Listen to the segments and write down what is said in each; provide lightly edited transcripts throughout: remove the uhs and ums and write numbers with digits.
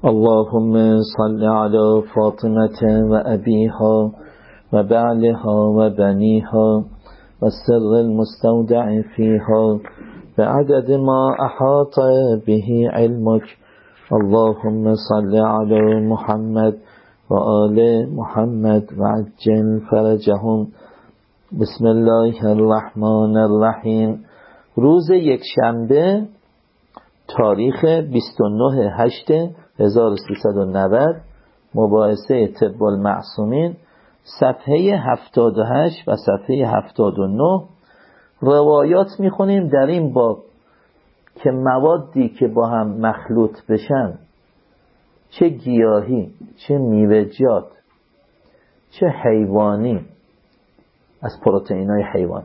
اللهم صل على فاطمة وأبيها وبعلها وبنيها والسر المستودع فيها بعدد ما أحاط به علمك. اللهم صل على محمد وآل محمد وعجل فرجهم. بسم الله الرحمن الرحیم. روز یکشنبه تاریخ 29/8/1390 مباحثه طب المعصومین صفحه 78 و صفحه 79 روایات میخونیم در این باب که موادی که با هم مخلوط بشن، چه گیاهی چه میوه‌جات چه حیوانی از پروتئین‌های حیوان،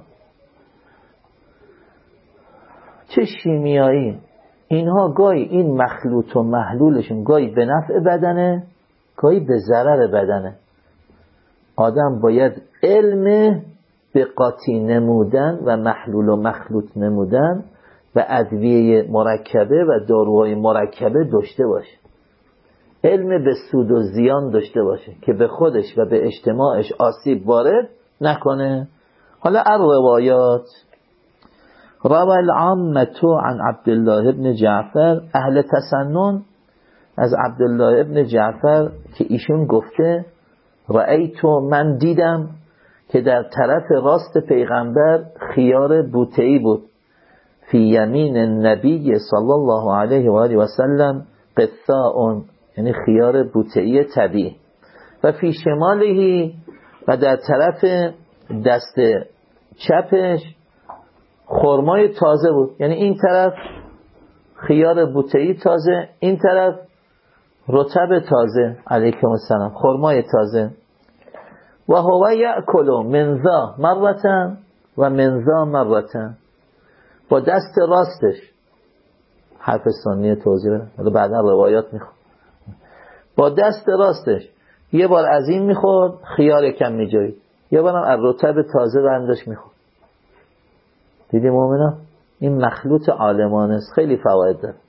چه شیمیایی، اینها گاهی این مخلوط و محلولشون گاهی به نفع بدنه گاهی به ضرر بدنه. آدم باید علم به قاطی نمودن و محلول و مخلوط نمودن و ادویه مرکبه و داروهای مرکبه داشته باشه، علم به سود و زیان داشته باشه که به خودش و به اجتماعش آسیب وارد نکنه. حالا الروایات: روى العامة عن عبدالله بن جعفر، اهل تسنن از عبدالله بن جعفر که ایشون گفته رأیت، من دیدم که در طرف راست پیغمبر خیار بوته‌ای بود، فی یمین النبی صلی الله علیه و آله و سلم قثاء، یعنی خیار بوته‌ای طبیعی، و فی شمالهی، و در طرف دست چپش خرمای تازه بود، یعنی این طرف خیار بوته‌ای تازه، این طرف رطب تازه، علیکم السلام، خرمای تازه. و هو یأکل من ذا مرة و من ذا مرة، با دست راستش، حرف ثانیه توضیح بده بعدا روایات میخواد، با دست راستش یه بار از این میخورد، خیار کم میجوید، یه بارم از رطب تازه برنداش میخورد. دیدی مومنان؟ این مخلوط عالمانه است، خیلی فواید داره.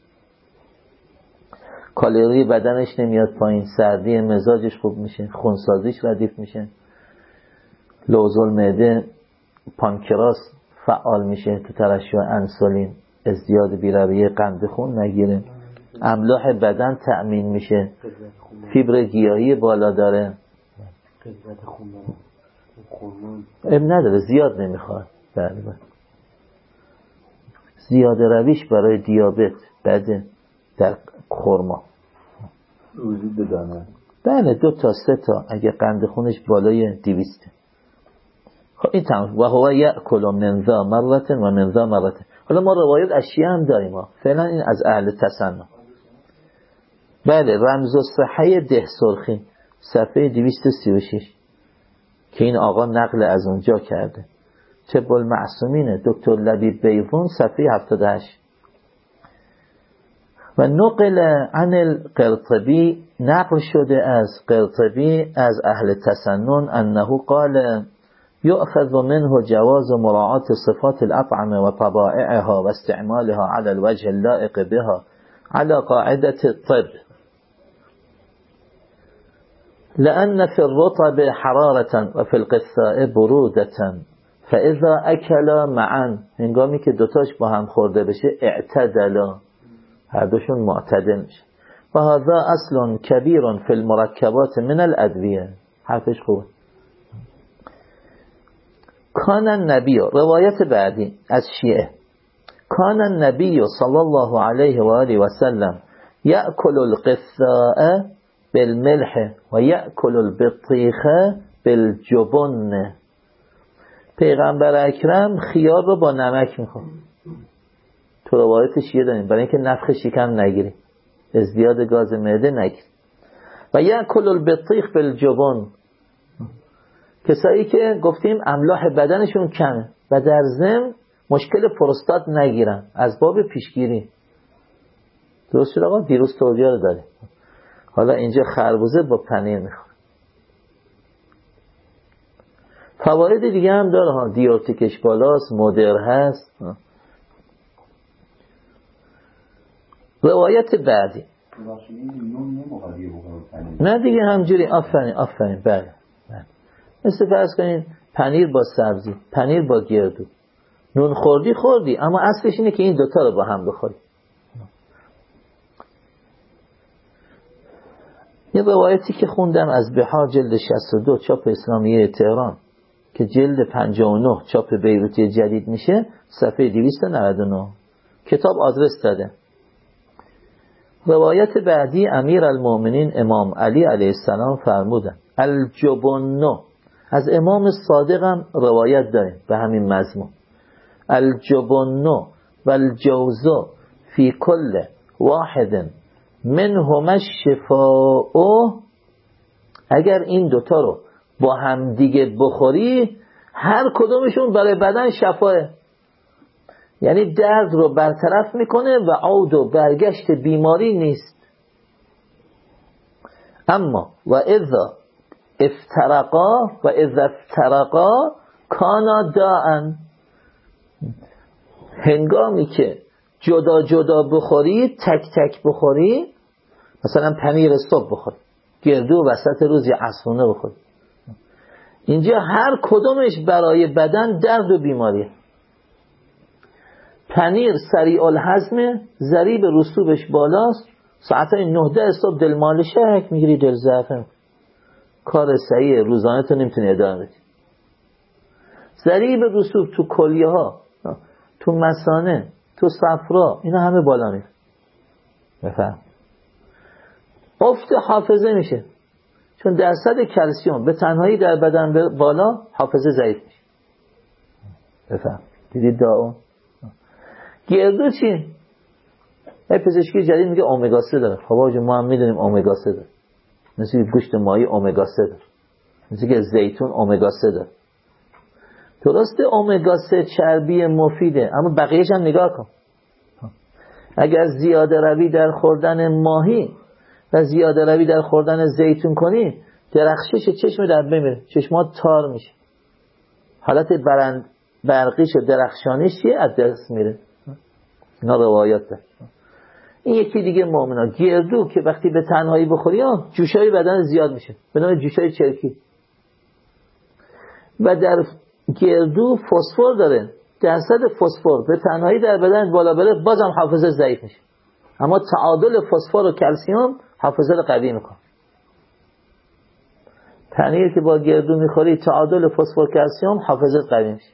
کالری بدنش نمیاد پایین، سردی مزاجش خوب میشه، خونسازیش ردیف میشه، لوز المعده پانکراس فعال میشه، تو ترشح انسولین، ازدیاد بی‌رویه قند خون نگیره، املاح بدن تأمین میشه، فیبر گیاهی بالا داره، نداره زیاد نمیخواد. بله زیاده رویش برای دیابت بده در خرما، روزی بدانه. بله 2 تا 3 تا اگه قند خونش بالای 200. خب این تمام. و هو یأکل من ذا مرة و من ذا مرة. حالا ما روایت اشیاء هم داریم ها. فعلا این از اهل تسنن. بله رمز الصحه ده سرخی صفحه 236 که این آقا نقل از اونجا کرده. طب المعصومین دکتر لبیب بیضون صفحه 78. و نقل عن القرطبی، نقل شده از قرطبی از اهل تسنن انه قال يؤخذ منه جواز مراعاة صفات الأطعمة وطبائعها واستعمالها على الوجه اللائق بها على قاعدة الطب، لأن في الرطب حرارة وفي القثاء برودة، فإذا أكلا معا، هنگامی که دوتاش با هم خورده بشه اعتدلا، هر دوشون معتدل میشه. و هذا اصل کبیر فی المرکبات من الادویه، حرفش خوبه. کان النبی، روایت بعدی از شیعه، کان النبی صلی الله علیه و آله و سلم یأکل القثاء بالملح و یأکل البطیخ بالجبن، پیغمبر اکرم خیار رو با نمک میخورد. تو روایت شیعه داریم برای اینکه نفخ شکم نگیری، ازدیاد گاز معده نگیری. و یأکل البطیخ بالجبن، کسایی که گفتیم املاح بدنشون کمه و در ضمن مشکل پروستات نگیرن، از باب پیشگیری. درست شد آقا؟ دیروز توضیح رو داریم. حالا اینجا خربوزه با پنیر میخوره. فواید دیگه هم داره ها، دیورتیکش بالاست، مدر هست. روایت بعدی نه دیگه همجوری. آفرین بله. مثل فرض کنین پنیر با سبزی، پنیر با گردو، نون خوردی اما اصلش اینه که این دوتا رو با هم بخوری. یه روایتی که خوندم از بحار جلد 62 چاپ اسلامیه تهران که جلد 59 چاپ بیروتی جدید میشه، صفحه 299 کتاب آدرس داده. روایت بعدی امیر المؤمنین امام علی علیه السلام فرمودن الجبن، از امام صادق هم روایت داریم به همین مضمون، الجبن والجوز فی کل واحد منهما الشفاء، اگر این دوتا رو با هم دیگه بخوری هر کدومشون برای بدن شفاه، یعنی درد رو برطرف میکنه و عود و برگشت بیماری نیست. اما و اذا افترقا کانا داءً، هنگامی که جدا جدا بخوری، تک تک بخوری، مثلا پنیر صبح بخوری، گردو وسط روز یا عصرونه بخوری، اینجا هر کدومش برای بدن درد و بیماریه. پنیر سریع الهضمه، ضریب رسوبش بالاست، ساعتای 9-10 صبح دل مالشه میگیری، دل ضعفه، کار صحیح روزانه تو نمیتونی ادامه بدی. ضریب رسوب تو کلیه ها، تو مثانه، تو صفرا، اینا همه بالا میره. بفهم افت حافظه میشه، چون درصد کلسیم به تنهایی در بدن بالا، حافظه ضعیف میشه. بفهم دیدید داون. گردو چی؟ پزشکی جدید میگه امگا 3 داره. خب آقا ما هم میدونیم امگا 3 داره، مثل گوشت ماهی امگا 3 داره، مثل که زیتون امگا 3 داره. درسته امگا 3 چربی مفیده، اما بقیه‌اش هم نگاه کن. اگر زیاده روی در خوردن ماهی و زیاده روی در خوردن زیتون کنی، درخشش چشم در بمیره، چشمات تار میشه، حالت برقیش و درخشانیش از دست میره. اینا روایات ده. این یکی دیگه مؤمنا، گردو که وقتی به تنهایی بخوری جوشای بدن زیاد میشه، به نام جوشای چرکی، و در گردو فسفر داره، درصد فسفر به تنهایی در بدن بالا بره بازم حافظه ضعیف میشه، اما تعادل فسفر و کلسیم حافظه رو قوی میکنه. پنیر که با گردو میخوری تعادل فسفر کلسیم حافظه قوی میشه.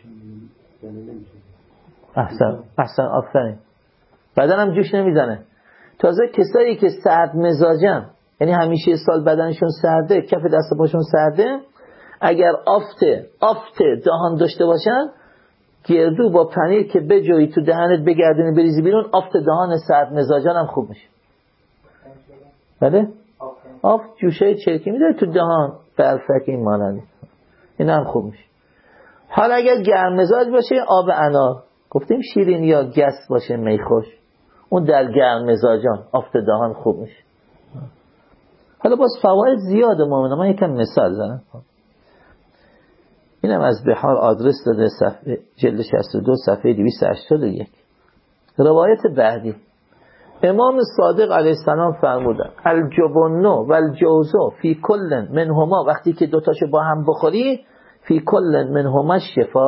احسن آفرین. بدنم جوش نمیزنه. تازه کسایی که سرد مزاجن، یعنی همیشه سال بدنشون سرده، کف دست پاشون سرده، اگر آفت دهان داشته باشن، گردو با پنیر که بجویی تو دهنت بگردونی بریزی بیرون، آفت دهان سرد مزاجن هم خوب میشه. بله؟ آفت جوشه چرکی میده تو دهان، برفک این مانندی، این هم خوب میشه. حالا اگر گرم مزاج باشه، آب انار، گفتیم شیرین یا گس باشه، میخوش، اون در گرم مزاجان آفت دهان خوب میشه. حالا باز فواید زیاده مومنه، من یکم مثال زنم. اینم از بحار آدرس داده، صفحه جلد 62 صفحه 281. روایت بعدی امام صادق علیه السلام فرمودن الجبن والجوز فی کل منهما، وقتی که دوتاشو با هم بخوری، فی کل منهما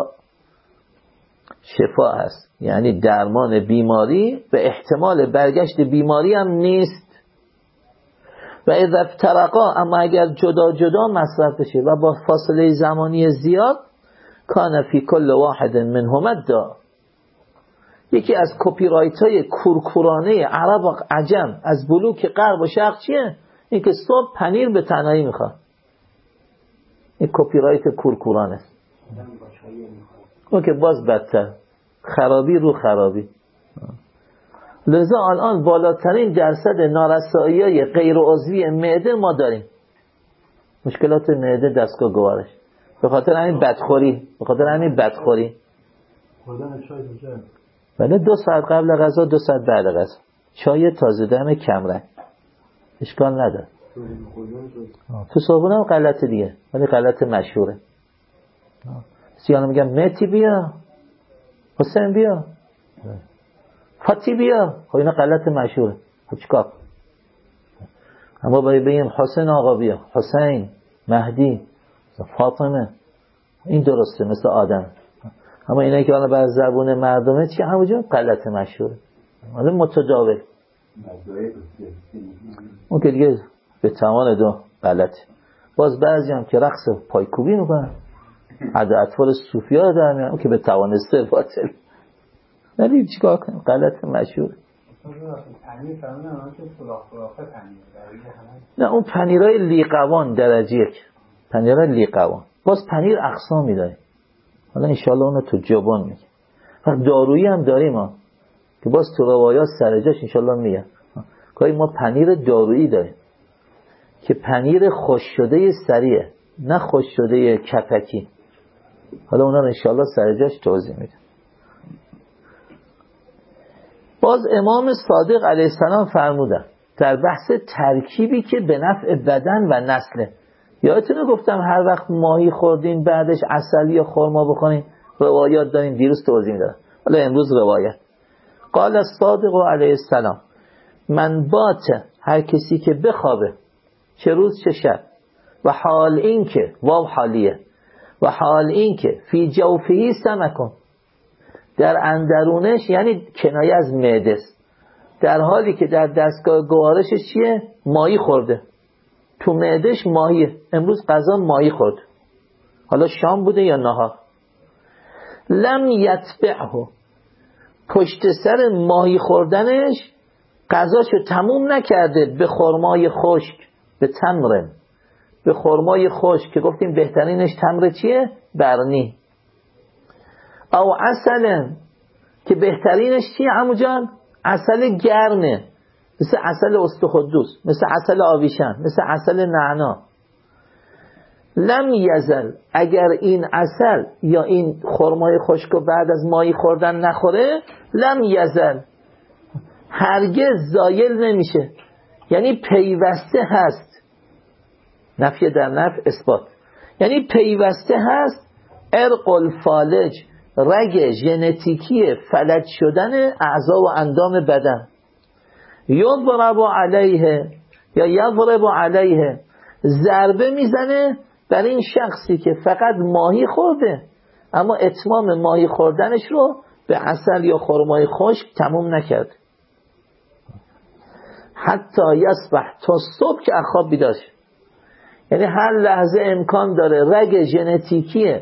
شفا هست، یعنی درمان بیماری و احتمال برگشت بیماری هم نیست. و اذا افترقا، اما اگر جدا جدا مصرف بشه و با فاصله زمانی زیاد، کان فی کل واحد منهما دا. یکی از کپی رایت های کورکورانه عرب و عجم از بلوک غرب و شرق چیه؟ این که صبح پنیر به تنهایی میخواد. این کپی رایت کورکورانه است. اون که باز بدتر، خرابی رو خرابی. لذا الان بالاترین درصد نارسایی‌های غیر عضوی معده ما داریم، مشکلات معده، دستگاه گوارش، به خاطر همین بدخوری. بله 2 ساعت قبل غذا، 2 ساعت بعد غذا، چای تازه دم کمرنگ، اشکال نداره. تو صابون هم غلط دیگه، ولی غلط مشهوره. سیانا میگم مهدی بیا، حسین بیا، فاتی بیا، خب اینا غلط مشهوره. خب چیکار؟ اما باید بگیم حسین آقا بیا، حسین، مهدی، فاطمه، این درسته مثل آدم. اما اینه که حالا بر زبون مردمه چی همونجا غلط مشهوره، حالا متداول اون که دیگه به تمام دو غلطه. باز بعضی هم که رقص پایکوبی میکنن، عد اطفال صوفی ها در میان، اون که به توانسته باطل. ولی چیکار کنیم، غلط مشهور. نه اون پنیرای لیقوان درجه یک، پنیرای لیقوان. باز پنیر اقسامی داریم، حالا انشالله اونو تو جبان میگه. دارویی هم داریم ها، که باز تو روایات سرجاش انشالله میگه. که ما پنیر دارویی داریم که پنیر خوش شده سریعه، نه خوش شده کپکی. حالا اونا رو انشالله سرجاش توضیح میده. باز امام صادق علیه السلام فرمودن در بحث ترکیبی که به نفع بدن و نسله. یادتونه گفتم هر وقت ماهی خوردین بعدش عسل یا خرما بخورین، روایات داریم، دیروز توضیح میدادم. حالا امروز روایت. قال الصادق علیه السلام من بات، هر کسی که بخوابه چه روز چه شب، و حال این که واو حالیه، و حال این که فی جوفهی سمکن، در اندرونش یعنی کنایه از معده است، در حالی که در دستگاه گوارشش چیه؟ ماهی خورده، تو معدهش ماهیه، امروز غذا ماهی خورد، حالا شام بوده یا نهار، لم یتبعه، پشت سر ماهی خوردنش غذاشو تموم نکرده به خرمای خشک، به تمر، به خرمای خشک که گفتیم بهترینش تمر چیه؟ برنی، او عسل که بهترینش چیه عمو جان؟ عسل گرمه، مثل عسل استخدوس، مثل عسل آویشن، مثل عسل نعنا. لم یزل، اگر این عسل یا این خرمای خشک بعد از ماهی خوردن نخوره، لم یزل، هرگز زایل نمیشه، یعنی پیوسته هست. نفی در نفی اثبات، یعنی پیوسته هست. ارق الفالج، رگ ژنتیکی فلج شدن اعضا و اندام بدن. یضرب علیه یا یضرب علیه، ضربه میزنه بر این شخصی که فقط ماهی خورده اما اتمام ماهی خوردنش رو به عسل یا خرمای خشک تموم نکرد، حتی یصبح، تا صبح که اخواب بیدار شه. یعنی هر لحظه امکان داره رگ ژنتیکی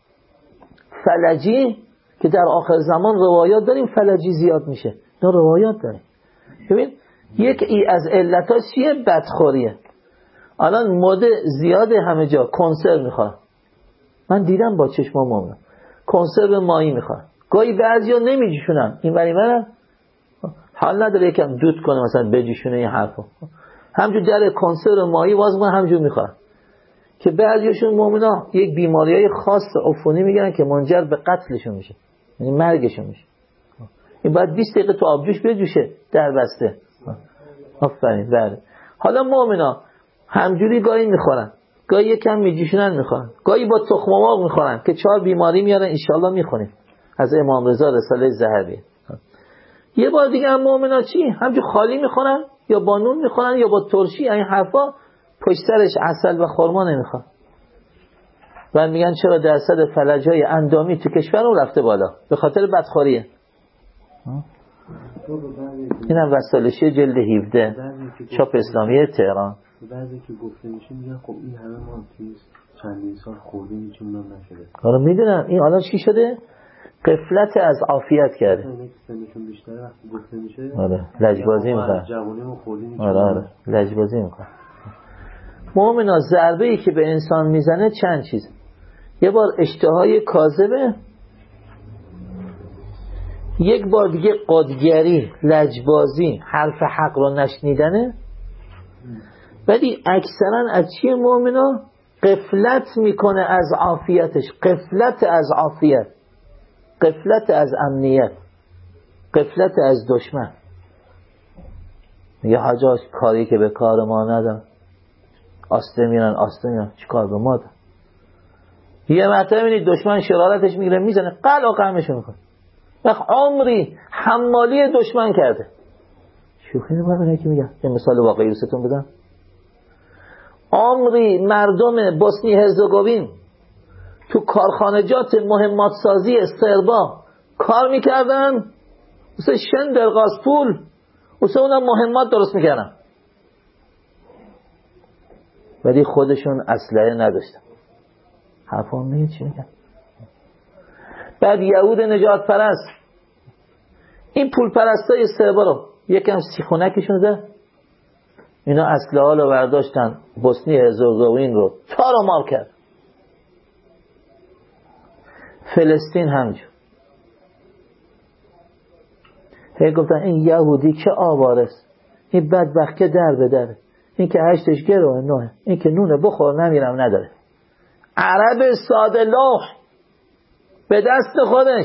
فلجی که در آخر زمان روایات داریم فلجی زیاد میشه، نه روایات داریم. ببین یکی از علتاش چیه؟ بدخوریه. الان ماده زیاده همه جا، کنسرو میخوان، من دیدم با چشمام موندم، کنسرو ماهی میخوان، گاهی بعضیا نمیجوشونن، این ولی منم حال نداره یکم دود کنه مثلا بجوشونه این حرفو، همجور در کنسرو ماهی باز من همجور میخوان، که بعضیشون مؤمنا یک بیماریای خاص عفونی میگیرن که منجر به قتلشون میشه، یعنی مرگشون میشه. این باید 20 دقیقه تو آبجوش بجوشه در بسته. آفرین. بله. حالا مؤمنا همجوری گاهی میخورن، گاهی یکم میجوشونن میخورن، گاهی با تخم مرغ میخورن که 4 بیماری میارن، ان شاءالله میخونیم از امام رضا رساله ذهبی. یه بار دیگه هم مؤمنا چی؟ همجور خالی میخورن یا با نون میخورن یا با ترشی، این حرفا پشت سرش عسل و خرما نمیخوان. و میگن چرا درصد فلج‌های اندامی تو کشورمون رفته بالا؟ به خاطر بدخوریه. اینم وسالشی جلد 17 چاپ اسلامی تهران. بعضی که گفته میشه میگن خب این همه ما چندین سال خوردیم هیچ اونم نشده. آره میدونم این الان چی شده؟ غفلت از عافیت کرده. سنشون بیشتره وقتی گفته میشه. آره لجبازی میکنن. جوونیمون خوردیم. آره لجبازی میکنن. مؤمنا ضربه ای که به انسان میزنه چند چیز. یه بار اشتهای کاذبه، یک بار دیگه قدگری، لجبازی، حرف حق رو نشنیدنه. ولی اکثرا از چیه مؤمنا؟ غفلت میکنه از عافیتش، غفلت از عافیت، غفلت از امنیت، غفلت از دشمن. میگه حاجاش کاری که به کار ما ندارن، آسته میرن چی کار به ما دارن. یه مرتبه میبینید دشمن شرارتش میگیره میزنه قل و قمشو میکنه، وقت عمری حمالی دشمن کرده. شوخی نمی‌کنم که میگم یه مثال واقعی رو ستون بدم. عمری مردم بوسنی هرزگوین تو کارخانجات مهمات سازی سربا کار میکردن، مثل شندر غازپول، مثل اونا مهمات درست میکردن، ولی خودشون اسلحه نداشتن. حرفان میگه چی میگن؟ بعد یهود نجات پرست این پول پرستای سربا رو یکم سیخونکشون ده، اینا اسلحه رو برداشتن، بوسنی هرزگوین رو تار و مار کرد. فلسطین همجور. هی گفتن این یهودی که آوارست، این بدبخت که در به دره، این که هشتش گروه نوه، این که نونه بخور نمیرم نداره. عرب ساده لوح به دست خودش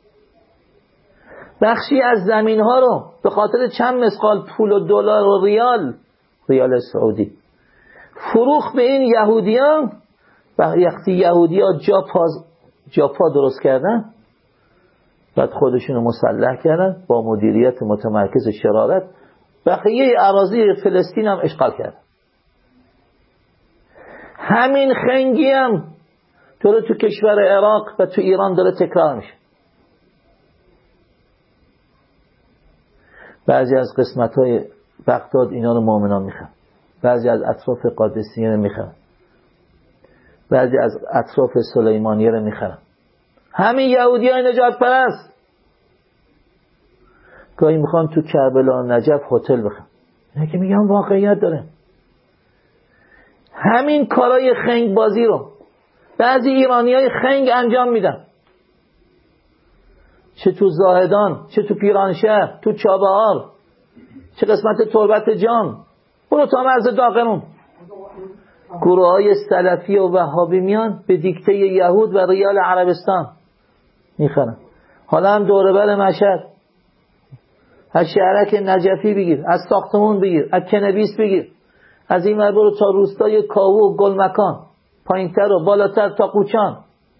بخشی از زمین ها رو به خاطر چند مثقال پول و دلار و ریال سعودی فروخ به این یهودیان. وقتی یهودیان جا پا درست کردن، بعد خودشونو مسلح کردن با مدیریت متمرکز شرارت، بقیه اراضی فلسطین هم اشغال کردن. همین خنگی هم تو کشور عراق و تو ایران داره تکرار میشه. بعضی از قسمت‌های بغداد اینا رو مؤمنان میخوان، بعضی از اطراف قادسیه رو میخوان، بعضی از اطراف سلیمانیه رو میخوان. همین یهودیای نجات پرست گاهی میخوان تو کربلا و نجف هتل بخوان. اینا که میگن واقعیت داره. همین کارای خنگ بازی رو بعضی ایرانیای خنگ انجام میدن، چه تو زاهدان، چه تو پیرانشهر، تو چابهار، چه قسمت تربت جان، برو تا مرز داغنون. گروه های سلفی و وهابی میان به دیکته یهود و ریال عربستان میخرن. حالا هم دوربر مشهد، از شهرک نجفی بگیر، از ساختمون بگیر، از کنویس بگیر، از این ور برو تا روستای کاوه و گلمکان، پایینتر و بالاتر تا قوچان.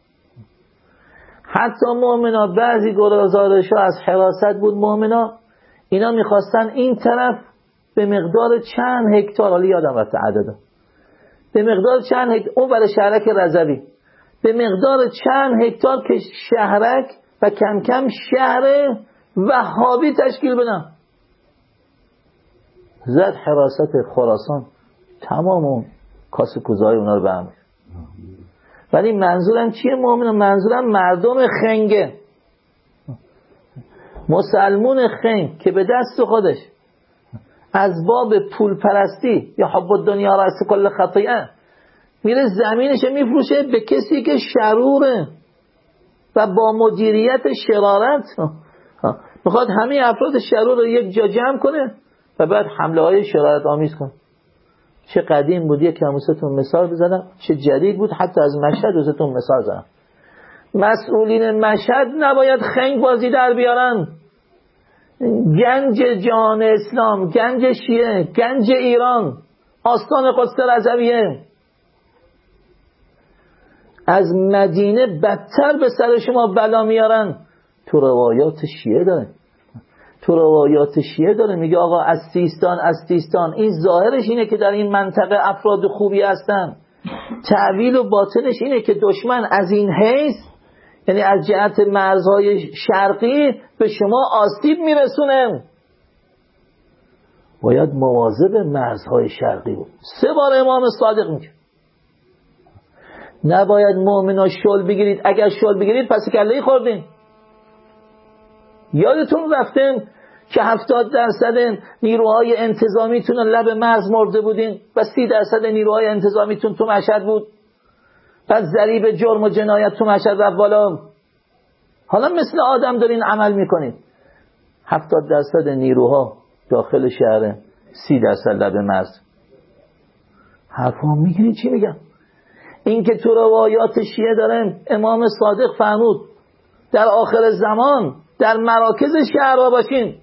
حتی مؤمنا بعضی گرازارشا از حراست بود مؤمنا، اینا میخواستن این طرف به مقدار چند هکتار، حالا یادم رفته عدده، به مقدار چند هکتار، اون برای شهرک رضوی، به مقدار چند هکتار که شهرک و کم کم شهر وهابی تشکیل بدن. زد حراست خراسان، تمام اون کاسه کوزهای اونا رو برمی. ولی منظورم چیه مؤمنان؟ منظورم مردم خنگه، مسلمون خنگ که به دست خودش از باب پول پرستی یا حب الدنیا رأس کل خطیئه میره زمینش میفروشه به کسی که شروره و با مدیریت شرارت میخواد همه افراد شرور رو یک جا جمع کنه و بعد حمله های شرارت آمیز کنه. چه قدیم بود یک کموستون مثال بزنم، چه جدید بود حتی از مشهد وستون مثال زنم. مسئولین مشهد نباید خنگ بازی در بیارن. گنج جهان اسلام، گنج شیعه، گنج ایران، آستان قدس رضویه از مدینه بدتر به سر شما بلا میارن. تو روایات شیعه داره میگه آقا از سیستان این ظاهرش اینه که در این منطقه افراد خوبی هستن، تعویل و باطنش اینه که دشمن از این حیث، یعنی از جهت مرزهای شرقی به شما آسیب میرسونه. باید مواظب مرزهای شرقی بود. 3 بار امام صادق میگه نباید مؤمنا شل بگیرید، اگر شل بگیرید پس کله‌ای خوردین. یادتون رفتن که 70% نیروهای انتظامیتون لب مرز مرده بودین و 30% نیروهای انتظامیتون تو مشهد بود. پس ضریب جرم و جنایت تو مشهد رفت بالا. حالا مثل آدم دارین عمل میکنین. 70% نیروها داخل شهره، 30% لب مرز. حرفا میگنی چی میگم؟ این که تو روایات شیعه دارن امام صادق فرمود در آخر زمان در مراکز شهرها باشین.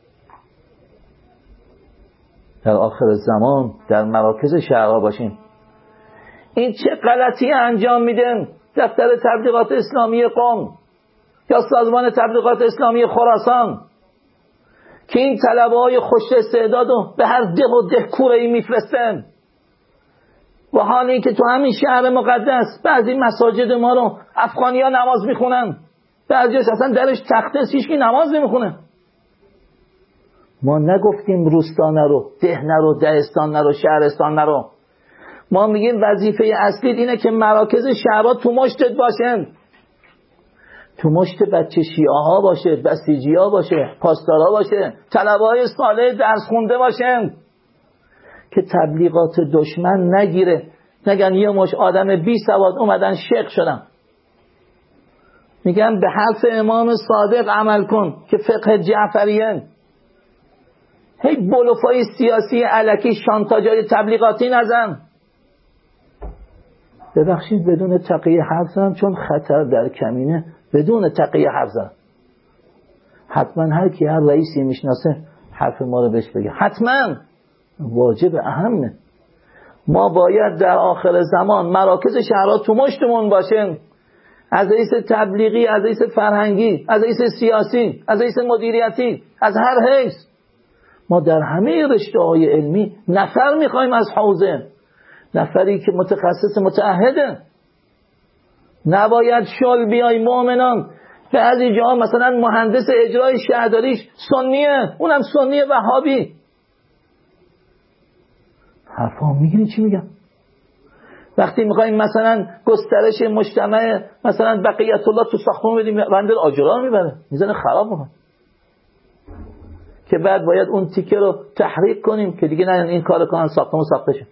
در آخر زمان در مراکز شهرها باشین. این چه غلطی انجام میدن دفتر تبلیغات اسلامی قم یا سازمان تبلیغات اسلامی خراسان که این طلبه‌های خوش استعدادو به هر ده و ده کوره‌ای میفرستن. و حال این که تو همین شهر مقدس بعضی مساجد ما رو افغانی‌ها نماز میخونن، بعضیش اصلا درش تخته است، هیچکی نماز نمیخونه. ما نگفتیم روستا نرو، ده نرو، دهستان نرو، شهرستان نرو. ما میگیم وظیفه اصلی اینه که مراکز شهرها تو مشتت باشن، تو مشت بچه شیعه ها باشه، بسیجی ها باشه، پاسدارا باشه، طلبه های صالح درس خونده باشن که تبلیغات دشمن نگیره، نگن یه مش آدم بی سواد اومدن شیخ شدن. میگن به حرف امام صادق عمل کن که فقه جعفریه. هی بلوفای سیاسی الکی شانتاجای تبلیغاتی نزن. ببخشید بدون تقیه حرف زدم چون خطر در کمینه، بدون تقیه حرف زدم. حتما هر کی هر رئیسی میشناسه حرف ما رو بهش بگه، حتما واجب اهمه. ما باید در آخر زمان مراکز شهرها تو مشتمون باشن، از رئیس تبلیغی، از رئیس فرهنگی، از رئیس سیاسی، از رئیس مدیریتی، از هر حیث. ما در همه رشته‌های علمی نفر میخوایم از حوزه، نفری که متخصص متعهده. نباید شل بیای مؤمنان. بعضی جاها مثلا مهندس اجرای شهرداریش سنیه، اونم سنی وهابی. حرفا میگیری چی میگم؟ وقتی میخوایم مثلا گسترش مجتمع مثلا بقیت الله تو ساختمون بدیم، بنده آجرها میبره، میزنه خراب میکنه، که بعد باید اون تیکه رو تحریک کنیم که دیگه نه این کار کنن ساختمون ساخته شه.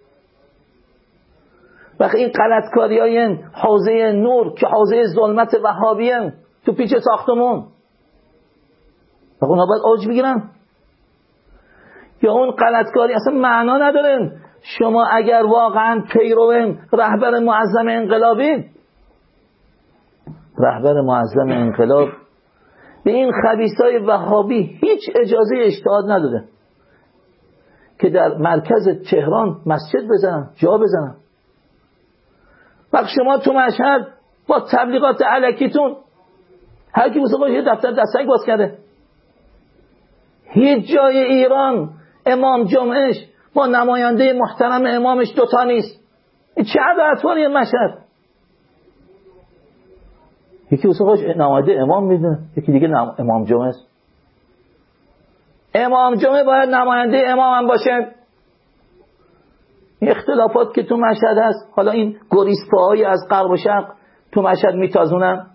وقتی این غلطکاریای حوزه نور که حوزه ظلمت وهابیه تو پیچ ساختمون، وقتی اونا باید اوج بگیرن. یا اون غلطکاری اصلا معنا نداره. شما اگر واقعا پیرو رهبر معظم انقلابی، رهبر معظم انقلاب به این خبیثای وهابی هیچ اجازه اجتهاد نداده که در مرکز تهران مسجد بزنن، جا بزنن. وقت شما تو مشهد با تبلیغات الکیتون هر کی مثلا یه دفتر دستک باز کرده. هیچ جای ایران امام جمعهش با نماینده محترم امامش دوتا نیست. این چه عبرتواری مشهد؟ یکی مثلا نماینده امام میدونه، یکی دیگه امام جمعه است. امام جمعه باید نماینده امام هم باشه. این اختلافات که تو مشهد هست، حالا این گریزپاهایی از غرب و شرق تو مشهد میتازونن.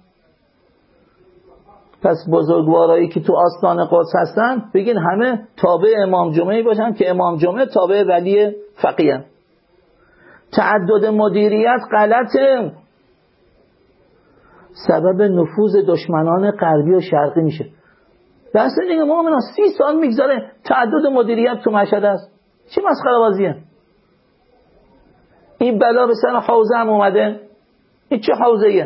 پس بزرگوارایی که تو آستان قدس هستن بگین همه تابع امام جمعه باشن که امام جمعه تابع ولی فقیه. تعدد مدیریت غلطه، سبب نفوذ دشمنان غربی و شرقی میشه. دست دیگه مؤمنا 30 سال میگذاره تعدد مدیریت تو مشهد است. چه مسخره بازیه؟ این بلا به سر حوزه هم اومده. این چه حوزه‌ایه؟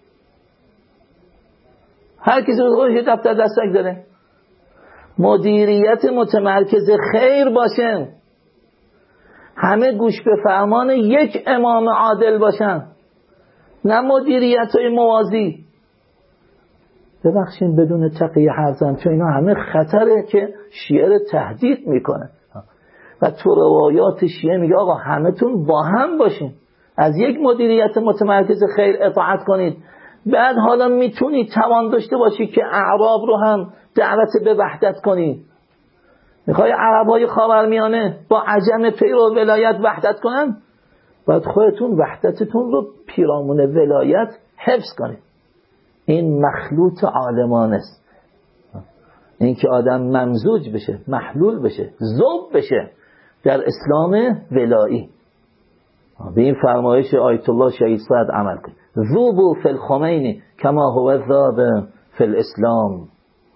هر کسی رو خودش یه دفتر دستک داره. مدیریت متمرکز خیر باشه، همه گوش به فرمان یک امام عادل باشن، نه مدیریت‌های موازی. ببخشید بدون تقیه حرفم، چون اینا همه خطره که شیعه رو تهدید میکنه. و تو روایات شیعه میگه آقا همتون با هم باشین، از یک مدیریت متمرکز خیر اطاعت کنید. بعد حالا میتونی توان داشته باشی که اعراب رو هم دعوت به وحدت کنی. میخوای عربای خاورمیانه با عجم پیرو ولایت وحدت کنن، باید خودتون وحدتتون رو پیرامون ولایت حفظ کنید. این مخلوط عالمان است. این که آدم ممزوج بشه، محلول بشه، ذوب بشه در اسلام ولایی. به این فرمایش آیت الله شهید سعد عمل کنید. ذوبوا فی الخمینی کما هو الذاب فی الاسلام.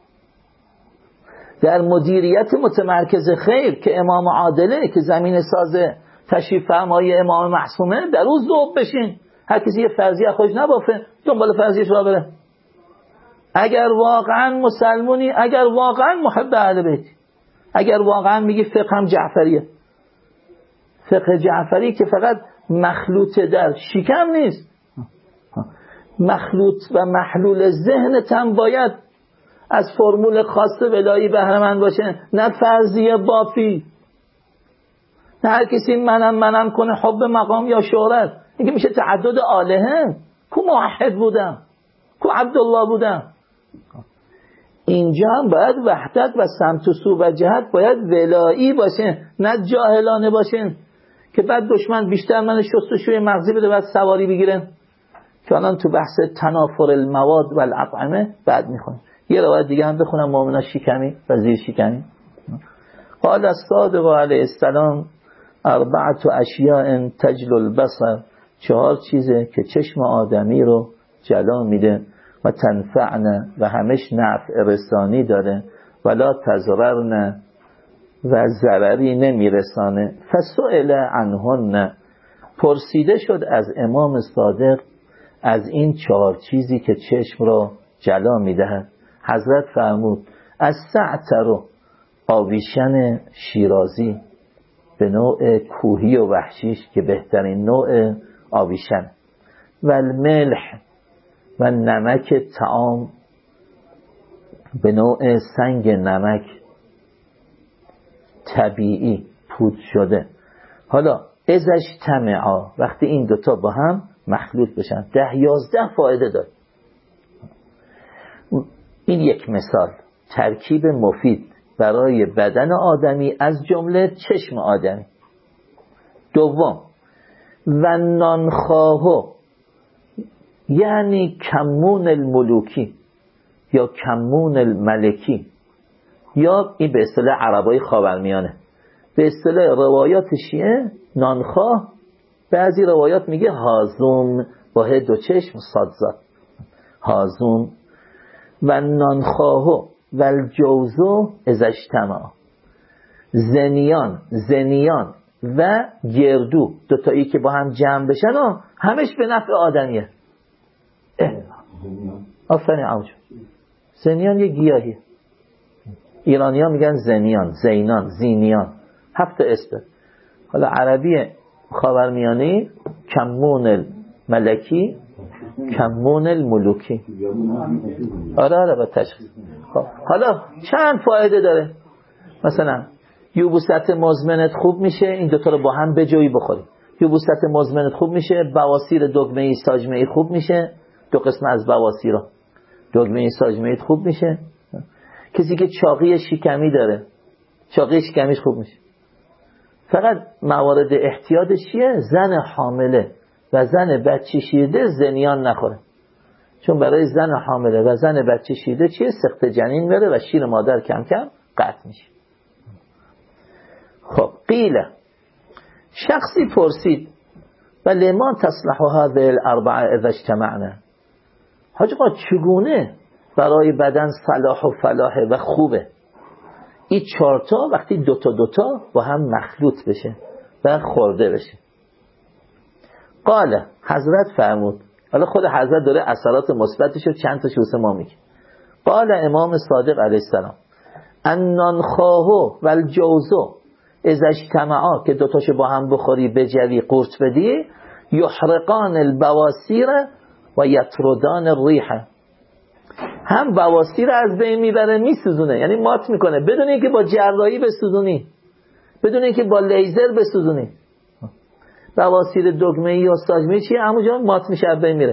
در مدیریت متمرکز خیر که امام عادله، که زمین سازه تشریف فرمای امام معصومه، در اون ذوب بشین. هر کسی یه فرضیه خودش نبافه دنبال فرضیه‌اش را بره. اگر واقعا مسلمونی، اگر واقعا محب اهل بیت، اگر واقعا میگی فقه هم جعفریه، فقه جعفری که فقط مخلوط در شکم نیست، مخلوط و محلول ذهنت هم باید از فرمول خاص ولایی بهره مند باشه، نه فرضیه بافی. نه هر کسی منم کنه حب مقام یا شهرت. اینکه میشه تعدد آلهه. کو موحد بودم، کو عبدالله بودم. اینجا هم باید وحدت و سمت و سو و جهت باید ولایی باشه، نه جاهلانه باشه که بعد دشمن بیشتر من شستشوی مغزی بده بعد سواری بگیرن که الان تو بحث تنافر المواد و الاطعمه بعد میخونم. یه روایت دیگه هم بخونم مؤمنا شکمی و زیر شکمی. قال الصادق علیه السلام 4 اشیاء تجلو البصر، 4 چیزه که چشم آدمی رو جلا میده و تنفعن و همش نفع رسانی داره ولا تضررن و ضرری نمیرسانه. فسئل عنهن، پرسیده شد از امام صادق از این 4 چیزی که چشم رو جلا میدهد. حضرت فرمود از سعتر، آویشن شیرازی به نوع کوهی و وحشیش که بهترین نوع آویشن، و الملح و نمک طعام به نوع سنگ نمک طبیعی پود شده. حالا ازش تمعا، وقتی این دوتا با هم مخلوط بشن 10-11 فایده داره. این یک مثال ترکیب مفید برای بدن آدمی از جمله چشم آدمی. دوم و نانخواهو یعنی کمون الملوکی یا کمون الملکی، یا این به اصطلاح عربای خاورمیانه، به اصطلاح روایات شیعه نانخواه، بعضی روایات میگه هازوم با دو چشم صادزاد هازوم. و نانخواهو و الجوزو ازاجتمع، زنیان و گردو دوتایی که با هم جمع بشن و همش به نفع آدمیه. آفرین عوجو. زنیان یه گیاهی، ایرانی ها میگن زنیان، زینان، زینیان، 7 اسم. حالا عربی خاورمیانه کمون الملکی، کمون الملوکی. آره با تشخیص. حالا چند فایده داره. مثلا یبوست مزمنت خوب میشه، این دوتا رو با هم به جایی بخوری. یبوست مزمنت خوب میشه، بواسیر دگمه ساجمه خوب میشه، 2 قسم از بواسیر رو دگمه ساجمه خوب میشه. کسی که چاقی شکمی داره چاقی شکمیش خوب میشه. فقط موارد احتیاطش چیه؟ زن حامله و زن بچه شیرده زنیان نخوره، چون برای زن حامله و زن بچه شیرده چیه؟ سقط جنین بره و شیر مادر کم کم قطع میشه. خب قیله، شخصی پرسید و لما تصلح هذه الاربعه اذا اجتمعنا، حاج آقا چگونه برای بدن صلاح و فلاح و خوبه این 4 تا وقتی دوتا با هم مخلوط بشه و خورده بشه؟ قال، حضرت فرمود، حالا خود حضرت داره اثرات مثبتش رو چند تا شوسه ما میگه. قال امام صادق علیه السلام النانخواهو و الجوزو اذا اجتمعا، که دوتاشو با هم بخوری بجوی قورت بدی، یحرقان البواسیر و یطردان الریح، هم بواسیر از بین میبره میسوزونه، یعنی مات میکنه بدون اینکه با جراحی بسوزونی، بدون اینکه با لیزر بسوزونی. بواسیر دگمه‌ای یا ساجمه‌ای چیه؟ همونجا مات میشه از بین میره.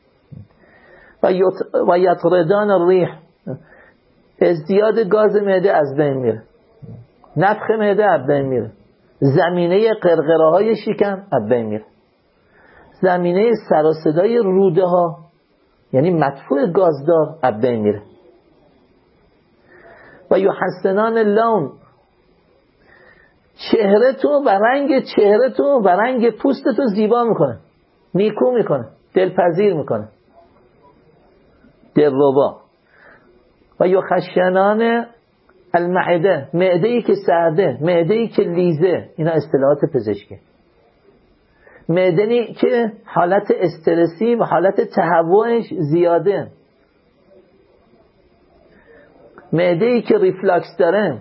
و یطردان الریح، ازدیاد گاز معده از بین میره، نفخ معده از بین میره، زمینه قرقره های شکم از بین میره، زمینه سر و صدای روده ها یعنی مدفوع گازدار از بین میره. و یحسنان اللون، چهره تو و رنگ چهره تو و رنگ پوست تو زیبا میکنه، نیکو میکنه، دلپذیر میکنه، دلربا. و یخشنان المعده، معده‌ای که سرده، معده‌ای که لیزه، اینا اصطلاحات پزشکی. معده‌ای که حالت استرسی و حالت تهوعش زیاده، معده‌ای که ریفلاکس داره،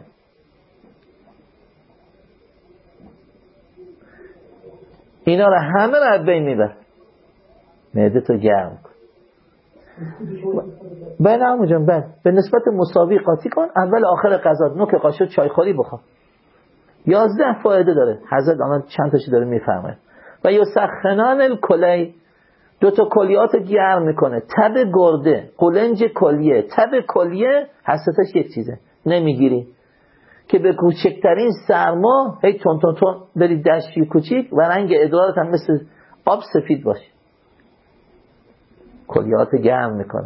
اینا رو همه رو از بین میبره. معده تو گرم کن. بله عمو جان، بله به نسبت مساوی قاطی کن، اول آخر غذا نوک قاشق چای خوری بخور. 11 فایده داره. حضرت الان چند تاشو داره میفرماید. و یسخنان الکلی، 2 تا کلیات گرم میکنه. تب گرده، قلنج کلیه، تب کلیه حساسش یک چیزه، نمیگیری که به کوچکترین سرما هی تون تون تون بری دشتی کوچیک و رنگ ادرارت هم مثل آب سفید باشه. کلیات گرم میکنه.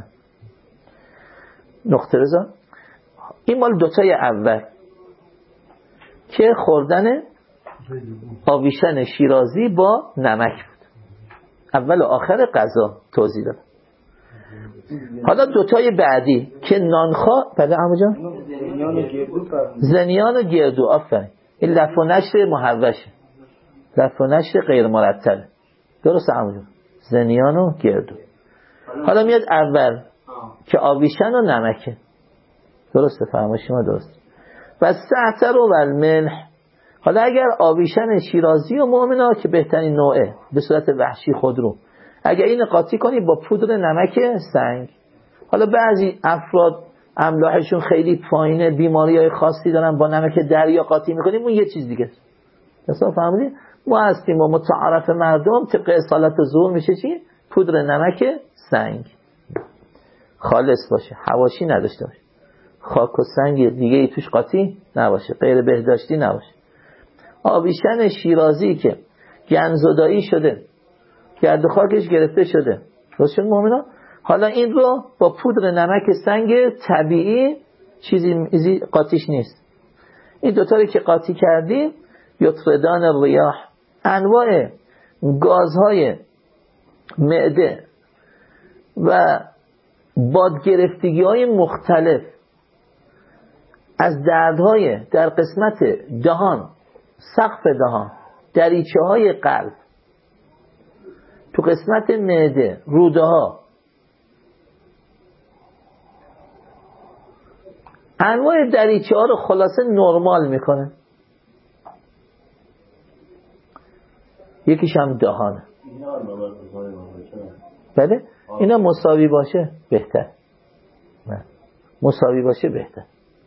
نقطه بزن. این مال 2 تای اول که خوردن آویشن شیرازی با نمک بود. اول و آخر غذا توضیح داد. حالا 2 تای بعدی که نانخواه بله عمو جان، زنیان و گردو. آفرین. این لف و نشر محوشه، لف و نشر غیر مرتبه. درست عمو جان، زنیان و گردو. حالا میاد اول که آویشن و نمکه. درسته، فرمایش شما درست. و الزعتر و الملح. حالا اگر آویشن شیرازی و مؤمنا که بهترین نوعه به صورت وحشی خودرو، اگر این قاطی کنی با پودر نمک سنگ. حالا بعضی افراد املاحشون خیلی پایینه، بیماری‌های خاصی دارن، با نمک دریا قاطی میکنیم، اون یه چیز دیگه. مثلا فهمیدید؟ ما هستیم و متعارف مردم طبق اصالت ظهور میشه چی؟ پودر نمک سنگ. خالص باشه، حواشی نداشته باشه، خاک و سنگ دیگه ای توش قاطی نباشه، غیر بهداشتی نباشه. آویشن شیرازی که گنزدایی شده، گرد و خاکش گرفته شده، درست مؤمنا، حالا این رو با پودر نمک سنگ طبیعی چیزی قاطیش نیست. این 2 تا رو که قاطی کردی، یطردان الریاح، انواع گازهای معده و بادگرفتگی‌های مختلف از دردهای در قسمت دهان، سقف دهان، دریچه‌های قلب، تو قسمت معده، روده ها، انواع دریچه ها رو خلاصه نرمال میکنه. یکیش هم دهانه. بله اینا مساوی باشه بهتر، مساوی باشه بهتر.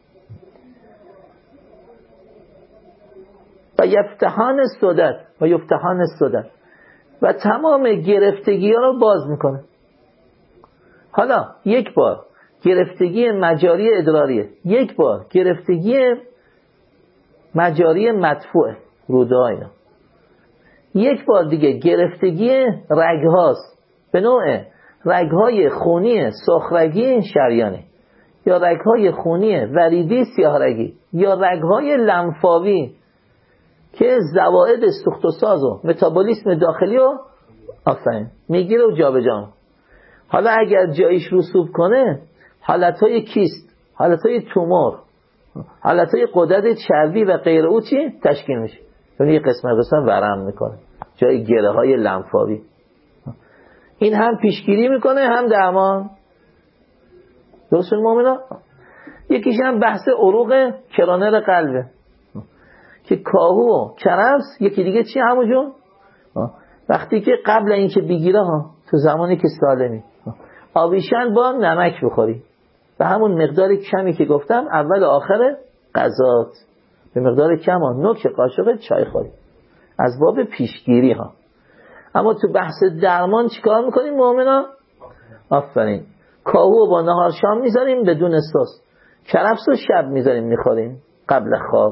و یفتحان الصدر و تمام گرفتگی ها رو باز میکنه. حالا یک بار گرفتگی مجاری ادراریه، یک بار گرفتگی مجاری مدفوعه، روده ها اینا، یک بار دیگه گرفتگی رگهاست، به نوع رگهای خونی سرخرگی شریانی، یا رگهای خونی وریدی سیاهرگی، یا رگهای لمفاوی که زوائد سوخت و ساز و متابولیسم داخلی رو میگیره و جابجا. حالا اگر جایش رسوب کنه، حالتهای کیست، حالتهای تومور، حالتهای غدد چربی و غیر او چی تشکیل میشه. یعنی یه قسمت ورم میکنه جای گره های لمفاوی. این هم پیشگیری میکنه هم درمان. درست مؤمنا. یکیش هم بحث عروق کرانر قلبه که کاهو و کرفس. یکی دیگه چی همون جون؟ وقتی که قبل اینکه بگیره تو زمانی که سالمی آویشن با نمک بخوری به همون مقدار کمی که گفتم اول و آخر غذات، به مقدار کم نوک قاشق چای خوری، از باب پیشگیری ها. اما تو بحث درمان چیکار میکنیم مؤمنا؟ آفرین. کاهو با نهار شام میذاریم بدون سس، کرفس و شب میذاریم میخوریم قبل خواب.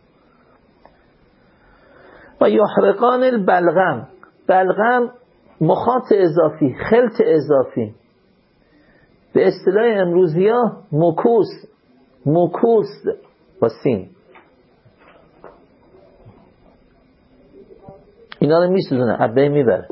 و یحرقان البلغم، بلغم مخاط اضافی، خلط اضافی، به اصطلاح امروزی ها موکوس با سین، اینا رو میسوزونه، عبه میبره.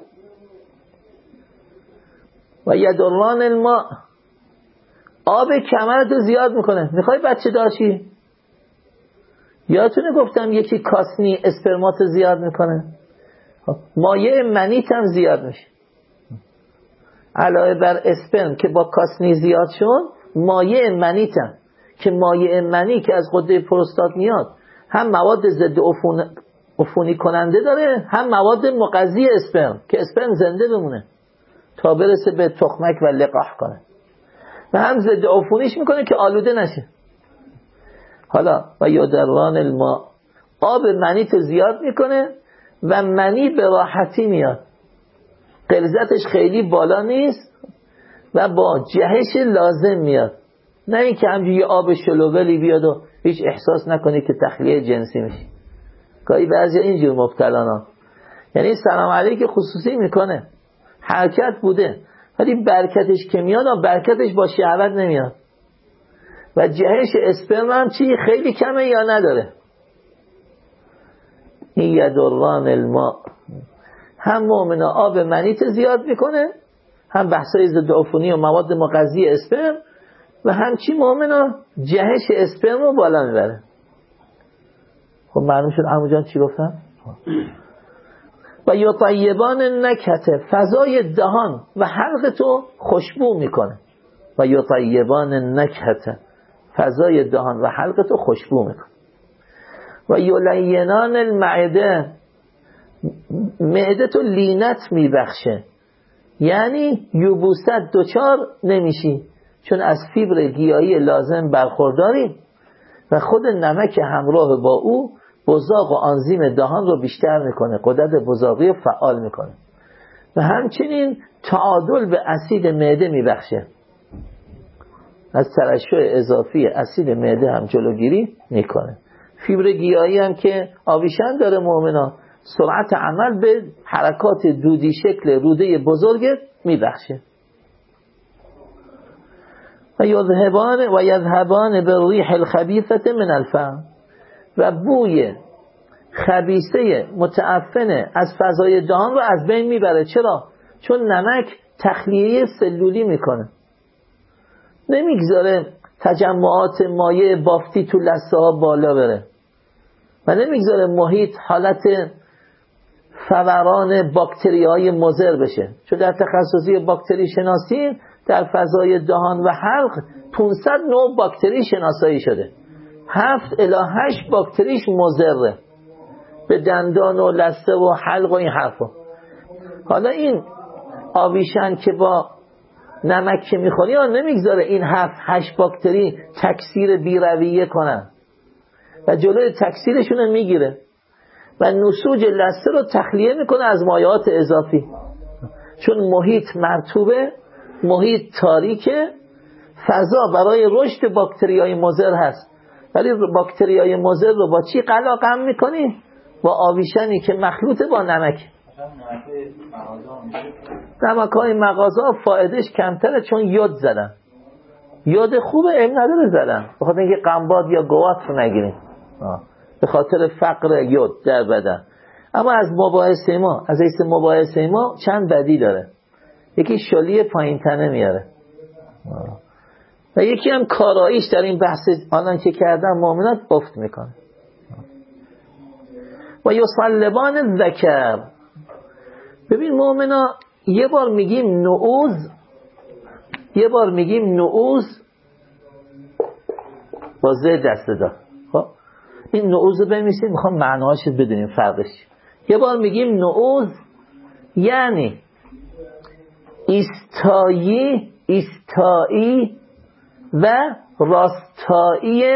و یدران الماء، آب کمرتو زیاد میکنه. میخوای بچه داشی؟ یادتونه گفتم یکی کاسنی اسپرمات زیاد میکنه، مایع منیت هم زیاد میشه. علاوه بر اسپرم که با کاسنی زیاد شد، مایع منیت هم که مایع منی که از غده پروستات میاد، هم مواد ضد عفونی کننده داره، هم مواد مغذی اسپرم که اسپرم زنده بمونه تا برسه به تخمک و لقاح کنه، و هم ضد عفونیش میکنه که آلوده نشه. حالا و یدران الماء، آب منیت زیاد میکنه و منی به راحتی میاد، غلظتش خیلی بالا نیست و با جهش لازم میاد، نه اینکه همجوری یه آب شلوغلی بیاد و هیچ احساس نکنی که تخلیه جنسی میشی. گاهی بعضی اینجور مبتلانا، یعنی سلام علیک خصوصی میکنه، حرکت بوده ولی برکتش که میاد برکتش با شهوت نمیاد و جهش اسپرم هم چی خیلی کمه یا نداره. این یدران الماء، هم مؤمنا آب منیت زیاد میکنه، هم بحثای ضد عفونی و مواد مغذی اسپرم، و همچی مؤمنا جهش اسپرم رو بالا میبره. خب معلوم شد عمو جان چی گفتم؟ و یطیبان نکته، فضای دهان و حلق تو خوشبو میکنه. و یطیبان نکته، فضای دهان و حلق تو خوشبو میکنه. و یلینان المعده، معده تو لینت میبخشه، یعنی یبوست دوچار نمیشی، چون از فیبر گیاهی لازم برخورداری و خود نمک همراه با او بزاق و آنزیم دهان رو بیشتر میکنه، قدرت بزاقی رو فعال میکنه و همچنین تعادل به اسید معده میبخشه، از ترشح اضافی اسید معده هم جلوگیری میکنه. فیبر گیاهی هم که آویشن داره مؤمنا، سرعت عمل به حرکات دودی شکل روده بزرگ میبخشه. و یذهبان به ریح الخبیثه من الفم، و بوی خبیثه متعفنه از فضای دهان رو از بین میبره. چرا؟ چون نمک تخلیه سلولی میکنه، نمیگذاره تجمعات مایع بافتی تو لثه ها بالا بره و نمیگذاره محیط حالت فوران باکتری های مضر بشه. چون در تخصصی باکتری شناسی در فضای دهان و حلق 500 نوع باکتری شناسایی شده، 7 الی 8 باکتریش مضره به دندان و لثه و حلق و این حرفا. حالا این آویشن که با نمک که میخوری نمیگذاره این 7-8 باکتری تکثیر بیرویه کنن و جلوی تکثیرشون رو میگیره و نسوج لثه رو تخلیه میکنه از مایعات اضافی. چون محیط مرطوبه، محیط تاریکه، فضا برای رشد باکتریای مضر هست، ولی باکتریای مضر رو با چی قلاقم میکنی؟ با آویشنی که مخلوط با نمک. نمک‌های مغازه فایدهش کمتره چون یود زدن، یود خوبه ام نداره زدن، بخاطر اینکه قنباد یا گوات رو نگیریم، به خاطر فقر یود در بدن. اما از مباحثه ما چند بدی داره. یکی شلی پایین تنه میاره و یکی هم کاراییش در این بحث آنان که کردن مؤمنات افت میکنه. و یصلبان الذکر، ببین مؤمنا یه بار میگیم نعوذ، یه بار میگیم نعوذ با زه دست دا. خب این نعوذ رو بنویسید، میخوام معناهاش بدونیم فرقش. یه بار میگیم نعوذ یعنی ایستایی و راستایی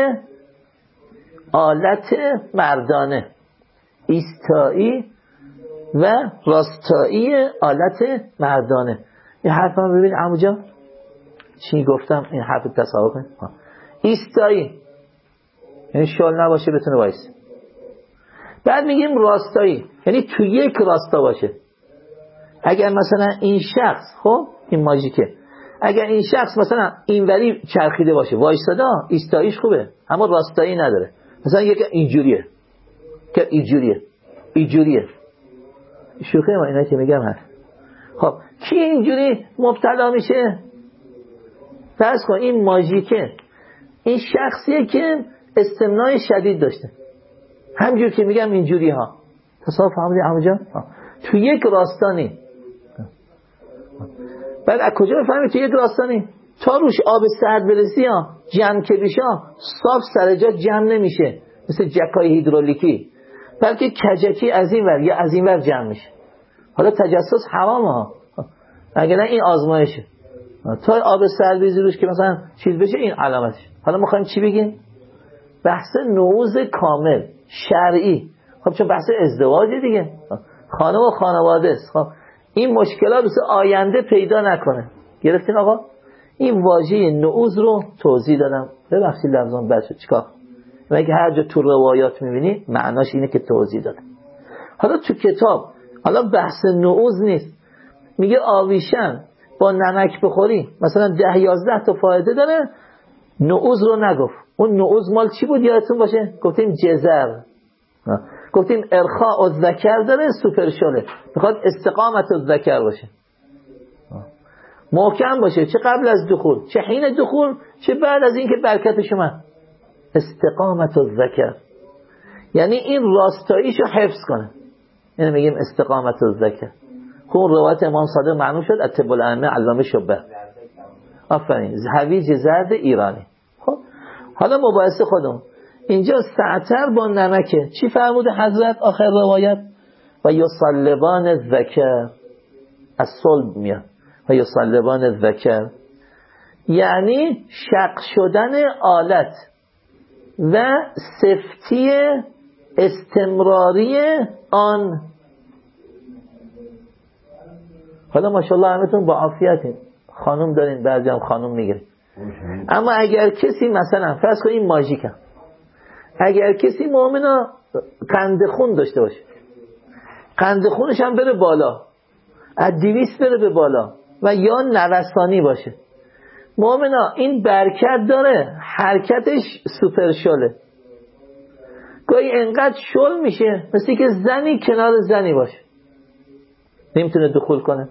آلت مردانه، ایستایی و راستایی آلت مردانه. این حرف من ببین عمو جان چی گفتم، این حرف تصور کن. ایستایی یعنی شال نباشه بتونه وایسه. بعد میگیم راستایی یعنی تو یک راستا باشه. اگر مثلا این شخص، خب این ماژیکه، اگر این شخص مثلا اینوری چرخیده باشه وایساده، ایستاییش خوبه اما راستایی نداره. مثلا یک اینجوریه که اینجوریه شوخی ما اینا که میگم هست. خب کی اینجوری مبتلا میشه؟ فرض کن این ماژیکه، این شخصیه که استمنای شدید داشته، همجور که میگم اینجوری ها. تصاف فهمیدی عمو جان؟ تو یک راستانی. بعد از کجا بفهمی تو یک راستانی؟ تا روش آب سرد برسی ها، جمع که بشه صاف سر جا جمع نمیشه مثل جکای هیدرولیکی، بلکه کجکی از این ور یا از این ور جمع میشه. حالا تجسس حرامه ها، اگه نه این آزمایشه. تا آب سرد بریزی روش که مثلا چیز بشه این علامتش. حالا میخوایم چی بگیم؟ بحث نعوذ کامل، شرعی. خب چون بحث ازدواج دیگه، خانم و خانواده است. خب این مشکلات مثل آینده پیدا نکنه. گرفتین آقا؟ این واژه نعوذ رو توضیح دادم. ببخشید لفظم بد شد، چیکار؟ مگه هر جا تو روایات می‌بینی معناش اینه که توضیح دادم. حالا تو کتاب حالا بحث نعوذ نیست، میگه آویشن با نمک بخوری مثلا 10-11 تا فایده داره، نعوذ رو نگفت. اون نعوذ مال چی بود یادتون باشه؟ گفتیم جزر، گفتیم ارخاء الذکر داره، سوپرشاله، میخواد استقامت الذکر باشه، محکم باشه، چه قبل از دخول، چه حین دخول، چه بعد از این که برکتش من. استقامت الذکر یعنی این راستاییشو حفظ کنه، اینو میگیم استقامت الذکر. خون روایت امام صادق معلوم شد اتباع الائمه علامه شبه. آفرین، هویج زرد ایرانی. خب حالا مباحث خودمون اینجا سعتر با نمکه. چی فرموده حضرت آخر روایت؟ و یصلبان الذکر، از صلب میاد و یصلبان الذکر یعنی شق شدن آلت و سفتی استمراری آن. حالا ماشاءالله همتون با عافیتین، خانم دارین، بعضی هم خانم میگیرین. اما اگر کسی مثلا فرض کن این ماژیکم، اگر کسی مؤمنا قند خون داشته باشه، قند خونش هم بره بالا، از 200 بره به بالا و یا نوسانی باشه، مؤمنا این برکت داره، حرکتش سوپرشاله، گاهی انقدر شل میشه مثل که زنی کنار زنی باشه، نمیتونه دخول کنه،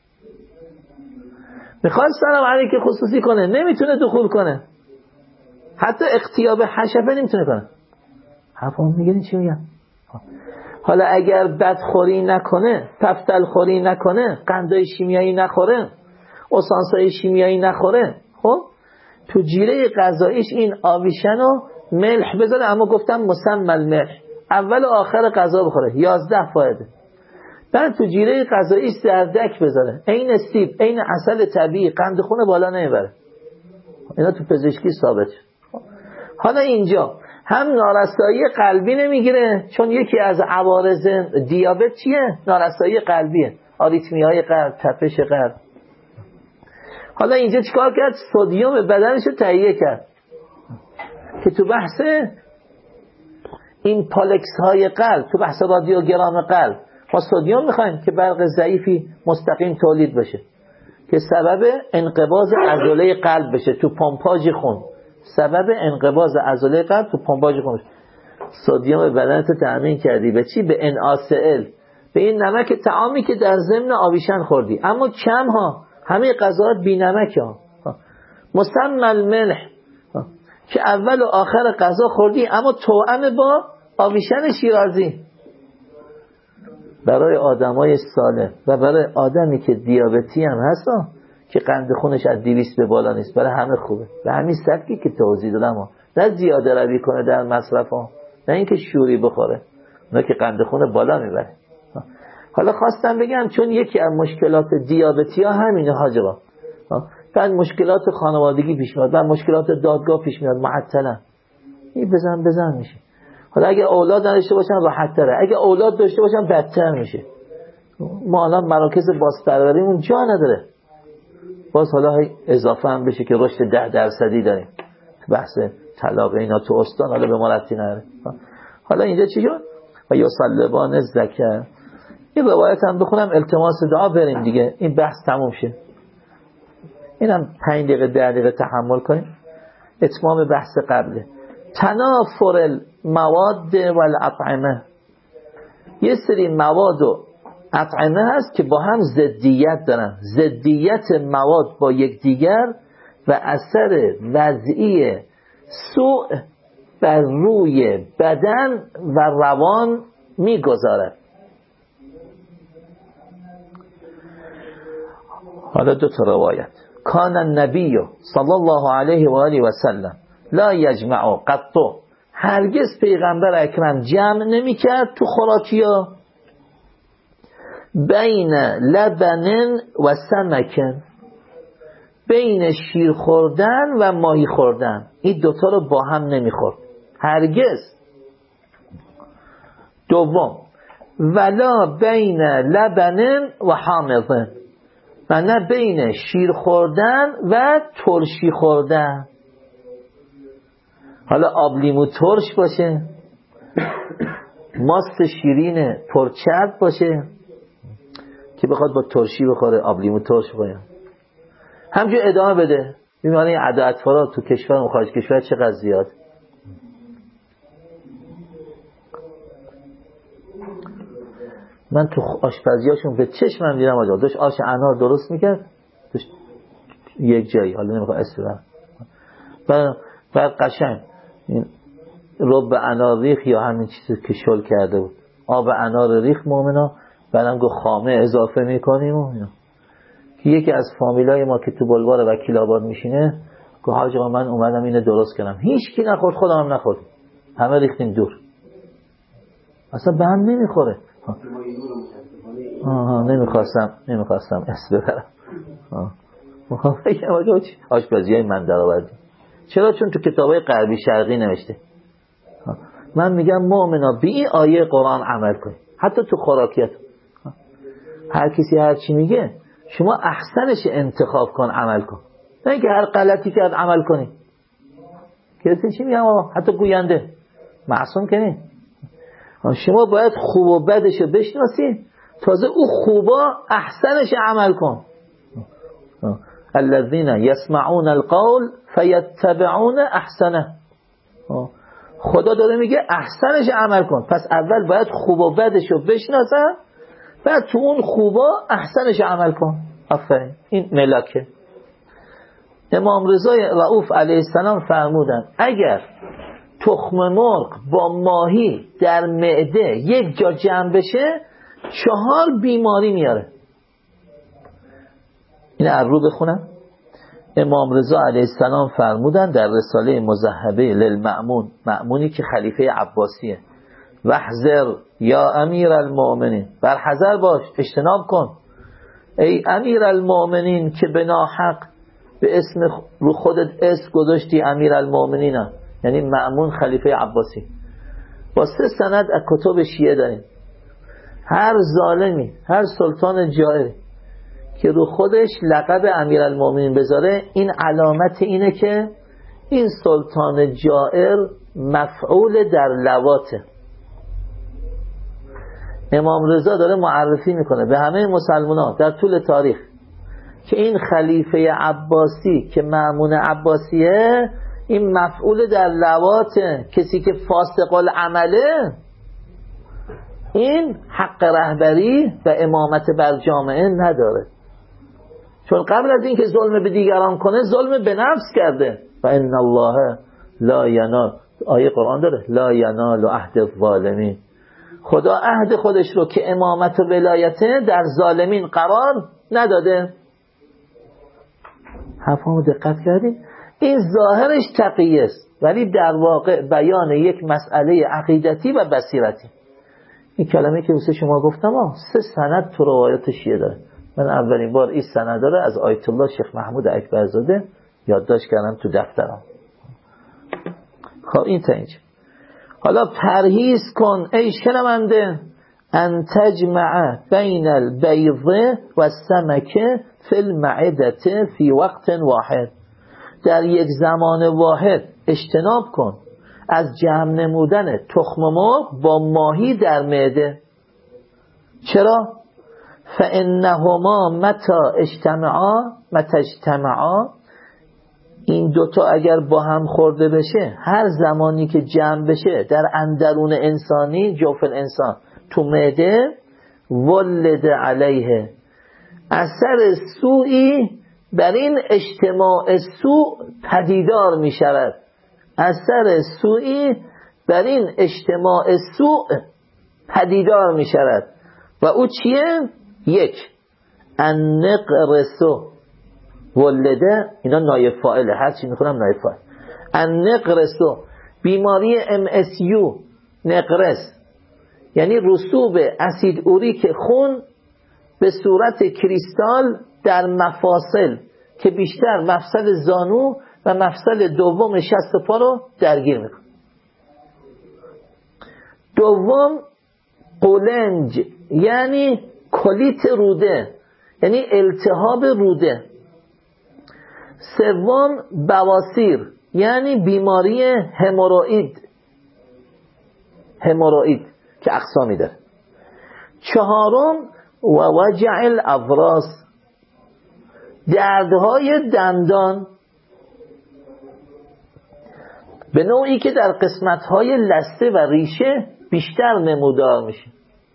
میخواد سلام علیک خصوصی کنه نمیتونه دخول کنه، حتی اغتیاب حشفه نمیتونه کنه. حرفم میگین چی میگم؟ حالا اگر بدخوری نکنه، پفتل خوری نکنه، قندای شیمیایی نخوره، اسانسای شیمیایی نخوره، خب تو جیره غذاییش این آویشن و ملح بذاره، اما گفتم مسمى الملح، اول و آخر غذا بخوره 11 فایده. بعد تو جیره غذاییش زردک بذاره، عین سیب، عین عسل طبیعی، قند خون بالا نمیبره. اینا تو پزشکی ثابت. حالا اینجا هم نارسایی قلبی نمیگیره، چون یکی از عوارض دیابت چیه؟ نارسایی قلبیه، آریتمیای قلب، تپش قلب. حالا اینجا چیکار کرد؟ سدیم بدنشو تهیه کرد که تو بحث این پالکس های قلب، تو بحث رادیوگرام قلب، ما سدیم میخوایم که برق ضعیفی مستقیم تولید بشه که سبب انقباض عضله قلب بشه تو پمپاژ خون، سبب انقباض عضله قلب تو پمپاژ خون. سدیم بدنت تامین کردی به چی؟ به NaCl، به این نمک طعامی که در ضمن آویشن خوردی، اما کم ها، همه غذاات بی نمک ها، مسمى الملح که اول و آخر غذا خوردی اما توأم با آویشن شیرازی. برای آدمای سالم و برای آدمی که دیابتی هم هست که قند خونش از 200 به بالا نیست، برای همه خوبه. به همین سبکی که توضیح دادم، نه زیاده روی کنه در مصرف ها، نه اینکه شوری بخوره، نه که قند خون بالا میبره. حالا خواستم بگم چون یکی از مشکلات دیابتی ها همینه حاجبا، بعد مشکلات خانوادگی پیش میاد، بعد مشکلات دادگاه پیش میاد، معطلا این بزن میشه. حالا اگه اولاد نداشته باشن راحت تره، اگه اولاد داشته باشن بدتر میشه. ما الان مراکز بازپروریمون جا نداره، باز حالا اضافه هم بشه که رشد 10% داریم، بحث طلاق اینا تو استان، حالا به ما ربطی نداره. حالا اینجا چی شد؟ و یصلبان الذکر. این روایت هم بخونم التماس دعا بریم دیگه، این بحث تموم شه. اینم 5 دقیقه 10 دقیقه تحمل کنیم، اتمام بحث قبله. تنافر المواد والاطعمه، یه سری مواد و اطعمه هست که با هم ضدیت دارن، ضدیت مواد با یکدیگر و اثر وضعی سوء بر روی بدن و روان میگذارد. حالا 2 تا روایت. کان النبی صلی الله علیه و آله و سلم لا یجمع قط، هرگز پیغمبر اکرم جمع نمی کرد تو خوراکیا بین لبن و سمکن، بین شیر خوردن و ماهی خوردن، این 2 تا رو با هم نمی خورد هرگز. دوم ولا بین لبن و حامض، و نه بین شیر خوردن و ترشی خوردن. حالا آب لیمو ترش باشه، ماست شیرین پرچرب باشه که بخواد با ترشی بخوره، آب لیمو ترش باشه. همجور ادامه بده. می‌بینی عدد اطفالا تو کشور و خارج کشور چقدر زیاد. من تو آشپزیاشون به چشمم دیدم آجا داشت آش انار درست میکرد، داشت یک جایی، حالا نمیخواد اسم ببرم، بعد قشنگ این رب انار ریخ یا همین چیزی که شل کرده بود، آب انار ریخ مومنا، بعدم گفت خامه اضافه میکنیم و اینا. که یکی از فامیلای ما که تو بلوار وکیل آباد میشینه گفت حاج آقا من اومدم اینو درست کردم، هیچ کی نخورد، خودم هم نخورد، همه ریختیم دور، اصلا به هم نمیخوره. نمیخواستم اسم ببرم. آشپزیای من در آوردی. چرا؟ چون تو کتابای غربی شرقی نوشته. من میگم مؤمنا به این آیه قرآن عمل کن، حتی تو خوراکیت. هر کسی هر چی میگه شما احسنش انتخاب کن، عمل کن، نه اینکه هر غلطی کرد عمل کنی. کسی چی میگم حتی گوینده معصوم کنی. شما باید خوب و بدشو بشناسی، تازه او خوبا احسنش عمل کن. الذين يسمعون القول فيتبعون احسنه. خدا داره میگه احسنش عمل کن، پس اول باید خوب و بدشو بشناسن، بعد تو اون خوبا احسنش عمل کن. آفرین، این ملاکه. امام رضا رؤوف علیه السلام فرمودن اگر تخم مرغ با ماهی در معده یک جا جمع بشه 4 بیماری میاره. این رو بخونم. امام رضا علیه السلام فرمودن در رساله مذهبه للمأمون، مأمونی که خلیفه عباسیه، وحذر یا امیر المؤمنین، برحذر باش، اجتناب کن ای امیر المؤمنین که به ناحق به اسم رو خودت اسم گذاشتی امیر المؤمنین، یعنی مأمون خلیفه عباسی. با 3 سند از کتب شیعه داریم. هر ظالمی، هر سلطان جائری که رو خودش لقب امیر المؤمنین بذاره، این علامت اینه که این سلطان جائر مفعول در لواته. امام رضا داره معرفی میکنه به همه مسلمانان در طول تاریخ که این خلیفه عباسی که مأمون عباسیه، این مفعول در لواته. کسی که فاسق العمله این حق رهبری و امامت بر جامعه نداره، چون قبل از این که ظلم به دیگران کنه ظلم به نفس کرده. و ان الله لا ینال، آیه قرآن داره لا ینال عهد الظالمین. خدا عهد خودش رو که امامت و ولایته در ظالمین قرار نداده. حرفمو دقت کردید؟ این ظاهرش تقیه است ولی در واقع بیان یک مسئله عقیدتی و بصیرتی. این کلمه که واسه شما گفتم 3 سند تو روایات شیعه داره. من اولین بار این سند داره از آیت الله شیخ محمود اکبرزاده یادداشت کردم تو دفترم. خب این تا اینجا. حالا پرهیز کن ای شنونده ان تجمع بین البیض و السمک فی المعده فی وقت واحد. در یک زمان واحد اجتناب کن از جمع نمودن تخم مرغ با ماهی در معده. چرا؟ فانهما متى اجتمعا، این دوتا اگر با هم خورده بشه، هر زمانی که جمع بشه در اندرون انسانی، جوف الانسان تو معده، ولد علیه اثر سوئی بر این اجتماع سوء پدیدار می شود. اثر سوئی بر این اجتماع سوء پدیدار می شود و او چیه؟ 1 النقرسو ولده، اینا نایب فاعله، هر چی میخونم نایب فاعل. النقرسو بیماری MSU، نقرس یعنی رسوب اسید اوریک خون به صورت کریستال در مفاصل که بیشتر مفصل زانو و مفصل دوم شست پا رو درگیر میکنه. 2 قولنج یعنی کلیت روده، یعنی التهاب روده. سوم بواسیر یعنی بیماری هموروئید که اقسامی داره. چهارم و وجع الابراس، دردهای دندان به نوعی که در قسمت‌های لثه و ریشه بیشتر نمودار میشه.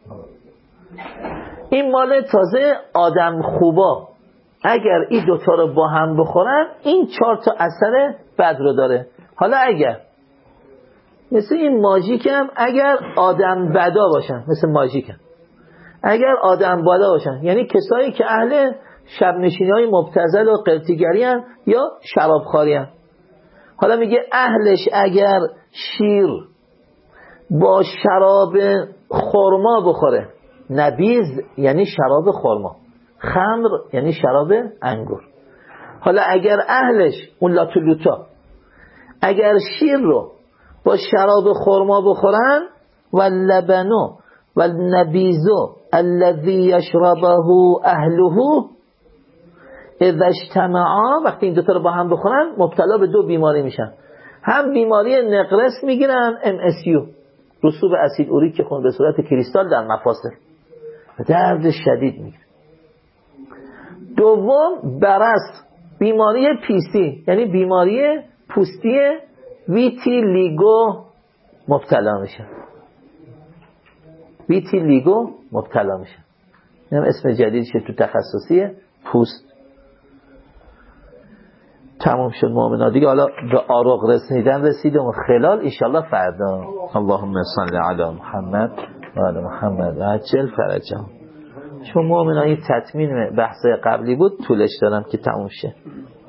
این مال تازه آدم خوبا، اگر این دوتا رو با هم بخورن این 4 تا اثر بد رو داره. حالا اگر مثل این ماژیکم، اگر آدم بدا باشن، مثل ماژیکم اگر آدم بدا باشن، یعنی کسایی که اهل شب نشینی های مبتذل و قلتیگری هن یا شرابخواری هن. حالا میگه اهلش اگر شیر با شراب خرما بخوره، نبیذ یعنی شراب خرما، خمر یعنی شراب انگور. حالا اگر اهلش اون لاتولوتا اگر شیر رو با شراب خرما بخورن، و لبنو و نبیذو الذی یشربه اهله اذا اجتمعا، وقتی این دوتا رو با هم بخورن مبتلا به 2 بیماری میشن. هم بیماری نقرس میگیرن، MSU، رسوب اسید اوریک که خون به صورت کریستال در مفاصل، درد شدید میگیره. دوم برس، بیماری پیسی یعنی بیماری پوستی ویتیلیگو مبتلا میشن. ویتیلیگو مبتلا میشن، این اسم جدیدشه تو تخصصی پوست. تمام شد مؤمنا دیگه. حالا به آروغ رسیدیم و خلال انشالله فردا. اللهم صل علی محمد و علی محمد و عجل فرجهم. چون مؤمنا این تطمین بحث قبلی بود طولش دادم که تموم شه.